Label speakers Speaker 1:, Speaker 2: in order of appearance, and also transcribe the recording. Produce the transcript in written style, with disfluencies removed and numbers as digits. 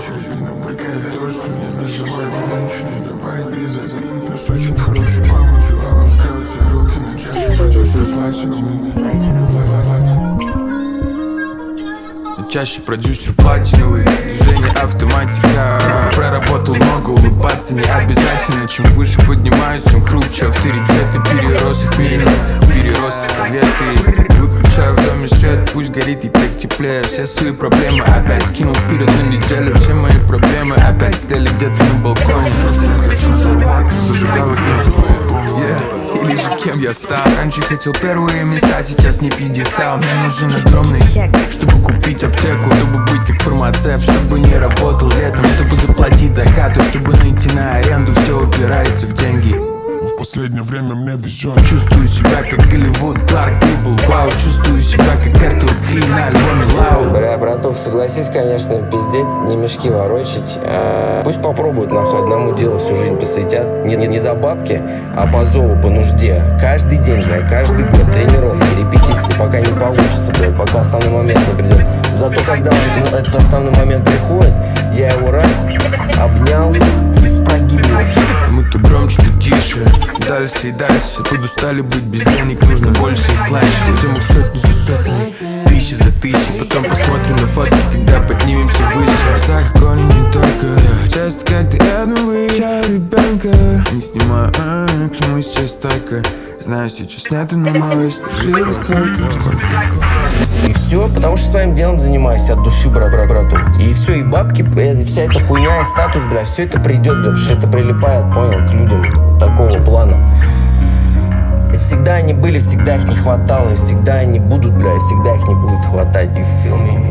Speaker 1: очередь напрягает то, что не называй гоночной. Добавить без обид, но с очень хорошей памятью. Опускаются руки на чашу, продюсер платиновый.
Speaker 2: Чаще продюсер платиновый, движение автоматика. Проработал много, улыбаться не обязательно. Чем выше поднимаюсь, тем круче авторитеты. Перерос их мнение, перерос их советы. Выключаю в доме свет, пусть горит и так теплее. Все свои проблемы опять скинул вперед на неделю. Все мои проблемы опять стали где-то на балконе. Что я хочу взорвать, зажигалок нету. Или же кем я стал? Раньше хотел первые места, сейчас не пьедестал. Мне нужен огромный чек, чтобы купить аптеку, чтобы быть как фармацевт, чтобы не работал летом, чтобы заплатить за хату, чтобы найти на аренду. Все упирается в деньги.
Speaker 1: В последнее время мне везет.
Speaker 2: Чувствую себя как Голливуд, Кларк Гейбл, вау. Чувствую себя как Артур Кри на альбоме Лау.
Speaker 3: Бля, братух, согласись, конечно, пиздеть, не мешки ворочить. Пусть попробуют, нахуй, одному делу всю жизнь посвятят. Не за бабки, а по зову, по нужде. Каждый день, бля, каждый год тренировки, репетиции, пока не получится, бля, пока основной момент не придет. Зато когда этот основной момент приходит, я его раз обнял и спрогибнул.
Speaker 2: Мы то громче, то тише, дальше и дальше. Подустали быть без денег, нужно больше и слаще. Идем их сотни за сотни, тысячи за тысячи. Потом посмотрим на фотки, когда поднимемся выше. В законе не только часто как-то рядом вы. Чаю ребенка не снимаю, к нему сейчас стойка. Знаю, сейчас нету, но малыш, скажи, сколько.
Speaker 3: И все, потому что своим делом занимаюсь от души, брату. И все, и бабки, и вся эта хуйня, и статус, бля, все это придет, бля, потому что это прилипает, понял, к людям такого плана. И всегда они были, всегда их не хватало, и всегда они будут, бля, и всегда их не будет хватать, you feel me?